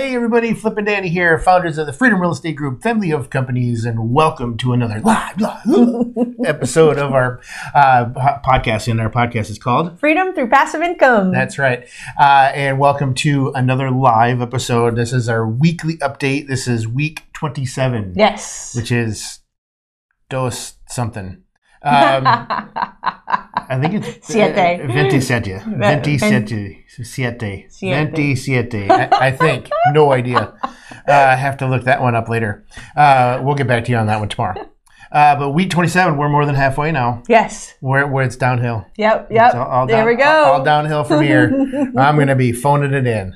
Hey everybody, Flip and Danny here, founders of the Freedom Real Estate Group, family of companies, and welcome to another live episode of our podcast. And our podcast is called Freedom Through Passive Income. That's right. And welcome to another live episode. This is our weekly update. This is week 27. Yes. Which is dos something. I think it's Siete. 27. I think. No idea. I have to look that one up later. We'll get back to you on that one tomorrow. But week 27, we're more than halfway now. Yes. Where it's downhill. Yep. There we go. All downhill from here. I'm going to be phoning it in.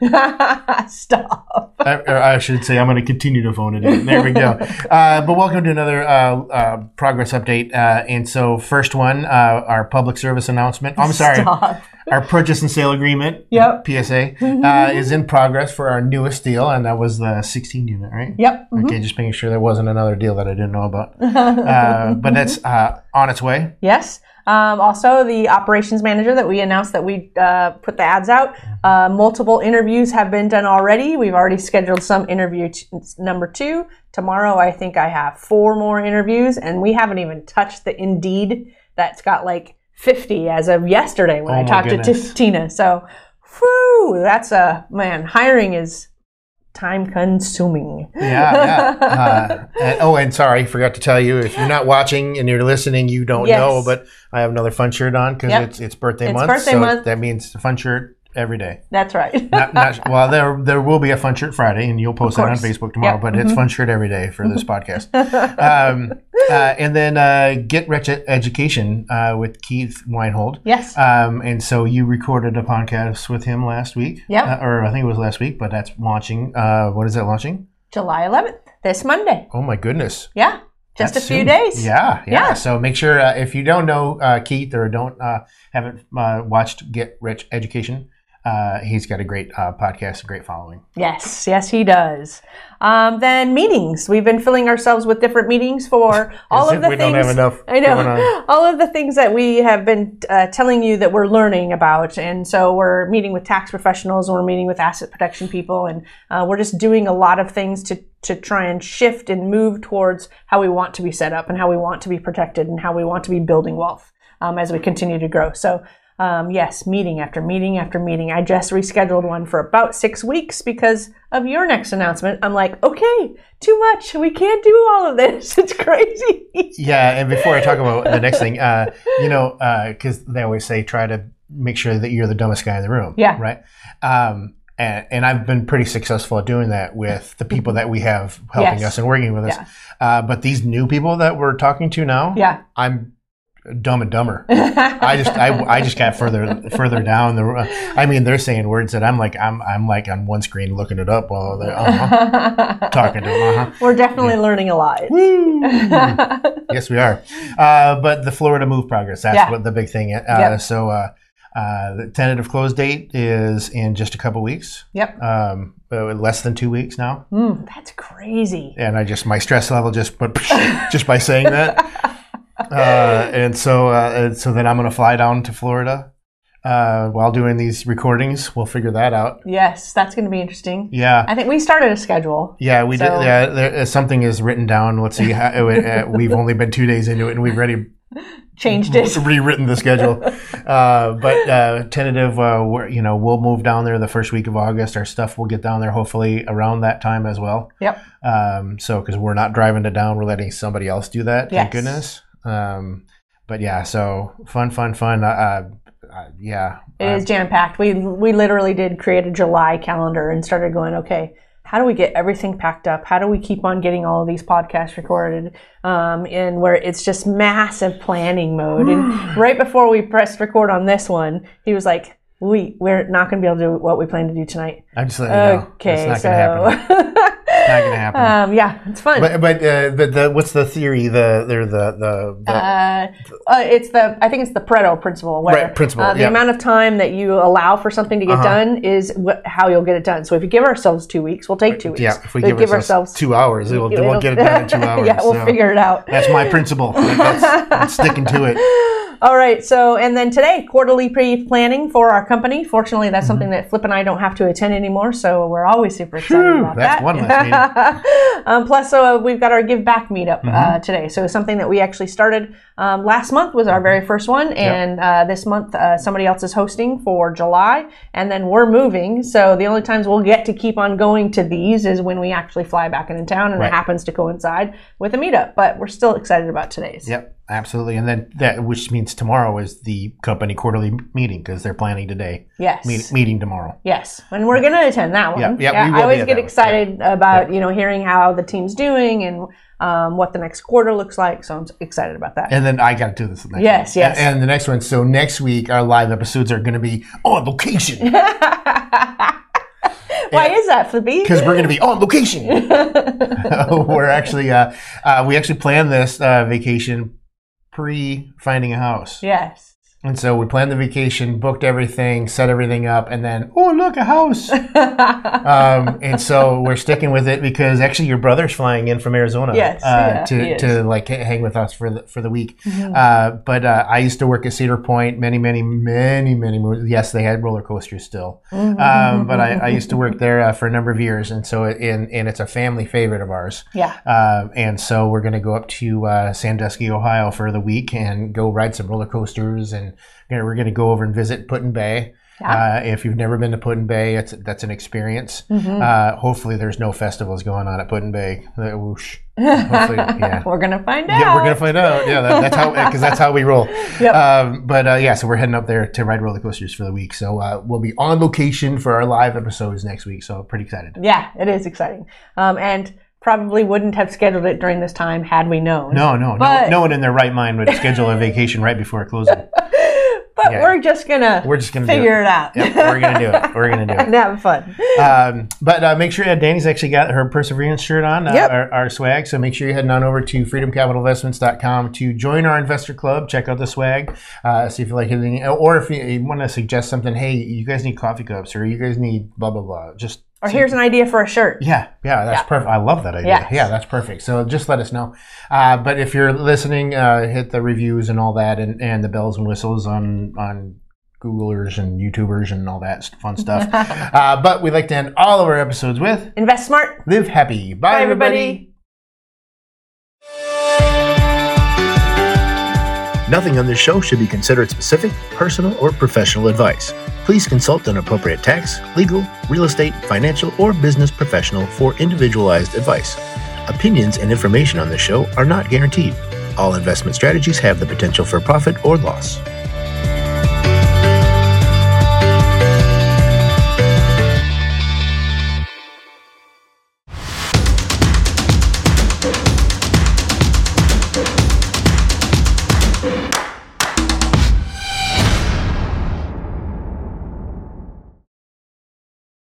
Stop. I should say I'm going to continue to phone it in. There we go. But welcome to another progress update. And so first one, our public service announcement. I'm sorry. Stop. Our purchase and sale agreement, PSA, is in progress for our newest deal. And that was the 16 unit, right? Yep. Okay, just making sure there wasn't another deal that I didn't know about. But that's on its way. Yes. Also, the operations manager that we announced that we put the ads out, multiple interviews have been done already. We've already scheduled some interview number 2. Tomorrow, I think I have 4 more interviews, and we haven't even touched the Indeed that's got like 50 as of yesterday when I talked to Tina. So, whew, that's hiring is time consuming. Yeah. And sorry, forgot to tell you, if you're not watching and you're listening, you don't know, but I have another fun shirt on because it's birthday month. That means a fun shirt every day. That's right. Well, there will be a fun shirt Friday, and you'll post that on Facebook tomorrow. But it's fun shirt every day for this podcast. And then Get Rich Education with Keith Weinhold. Yes. And so you recorded a podcast with him last week. Yep. Or I think it was last week, but that's launching. What is that launching? July 11th, this Monday. Oh my goodness. Yeah. Just a few days. Yeah. So make sure if you don't know Keith or haven't watched Get Rich Education, he's got a great podcast, a great following. Yes, he does. Then meetings. We've been filling ourselves with different meetings for all of the things. We don't have enough. I know. All of the things that we have been telling you that we're learning about. And so we're meeting with tax professionals, and we're meeting with asset protection people, and we're just doing a lot of things to try and shift and move towards how we want to be set up and how we want to be protected and how we want to be building wealth as we continue to grow. So yes, meeting after meeting after meeting. I just rescheduled one for about 6 weeks because of your next announcement. I'm like, okay, too much. We can't do all of this. It's crazy. Yeah, and before I talk about the next thing, because they always say try to make sure that you're the dumbest guy in the room. Yeah. Right? And I've been pretty successful at doing that with the people that we have helping us and working with us. But these new people that we're talking to now, I'm dumb and dumber. I just got further down the. They're saying words that I'm like on one screen looking it up while they're talking to them. We're definitely learning a lot. Yes, we are. But the Florida move progress. That's what the big thing. So the tentative close date is in just a couple weeks. Yep. Less than 2 weeks now. That's crazy. And my stress level just by saying that. And so then I'm going to fly down to Florida while doing these recordings. We'll figure that out. Yes, that's going to be interesting. Yeah. I think we started a schedule. Yeah, we did. Yeah, something is written down. Let's see. We've only been 2 days into it, and we've already changed it. Rewritten the schedule. But tentative, we'll move down there the first week of August. Our stuff will get down there hopefully around that time as well. Yep. So because we're not driving it down, we're letting somebody else do that. Thank goodness. But yeah, so fun. It is jam-packed. We literally did create a July calendar and started going, okay, how do we get everything packed up? How do we keep on getting all of these podcasts recorded? And where it's just massive planning mode. And right before we pressed record on this one, he was like, we're not going to be able to do what we plan to do tonight. I'm just letting you know. Okay, it's not going to happen. It's not going to happen. Yeah, it's fun. But what's the theory? I think it's the Pareto principle, where the amount of time that you allow for something to get done is how you'll get it done. So if you give ourselves 2 weeks, we'll take 2 weeks. Yeah, if we give ourselves 2 hours, we'll get it done in 2 hours. Yeah, we'll figure it out. That's my principle. I'm sticking to it. All right. So, and then today, quarterly pre-planning for our company. Fortunately, that's something that Flip and I don't have to attend anymore. So we're always super excited about that. That's one less meeting. Plus, we've got our Give Back meetup today. So something that we actually started last month was our very first one. And this month, somebody else is hosting for July. And then we're moving. So the only times we'll get to keep on going to these is when we actually fly back into town. And it happens to coincide with a meetup. But we're still excited about today's. Yep. Absolutely. And then that, which means tomorrow is the company quarterly meeting because they're planning today. Yes. Meeting tomorrow. Yes. And we're going to attend that one. Yeah, I always get excited about, hearing how the team's doing and what the next quarter looks like. So I'm excited about that. And then I got to do this next week. Yes. And the next one. So next week, our live episodes are going to be on location. Why is that, Flippy? Because we're going to be on location. We're actually, we actually planned this vacation pre-finding a house. Yes. And so we planned the vacation, booked everything, set everything up, and then, oh, look, a house. And so we're sticking with it because actually your brother's flying in from Arizona to like hang with us for the week. But I used to work at Cedar Point many moons. Yes, they had roller coasters still. But I used to work there for a number of years. And so and it's a family favorite of ours. Yeah. And so we're going to go up to Sandusky, Ohio for the week and go ride some roller coasters, and we're going to go over and visit Put-in-Bay. Yeah. If you've never been to Put-in-Bay, that's an experience. Hopefully there's no festivals going on at Put-in-Bay. Whoosh. Hopefully, yeah. We're going to find out. Yeah, we're going to find out. Yeah, that's how we roll. Yep. So we're heading up there to ride roller coasters for the week. So we'll be on location for our live episodes next week. So pretty excited. Yeah, it is exciting. And probably wouldn't have scheduled it during this time had we known. No one in their right mind would schedule a vacation right before closing. But we're just gonna figure it out. Yep, we're gonna do it. And have fun. But make sure Danny's actually got her Perseverance shirt on, our swag. So make sure you're heading on over to freedomcapitalinvestments.com to join our investor club. Check out the swag. See if you like anything, or if you want to suggest something. Hey, you guys need coffee cups, or you guys need blah blah blah. Or here's an idea for a shirt. Yeah, that's perfect. I love that idea. Yes. Yeah, that's perfect. So just let us know. But if you're listening, hit the reviews and all that, and the bells and whistles on Googlers and YouTubers and all that fun stuff. But we like to end all of our episodes with invest smart, live happy. Bye everybody. Nothing on this show should be considered specific, personal, or professional advice. Please consult an appropriate tax, legal, real estate, financial, or business professional for individualized advice. Opinions and information on this show are not guaranteed. All investment strategies have the potential for profit or loss.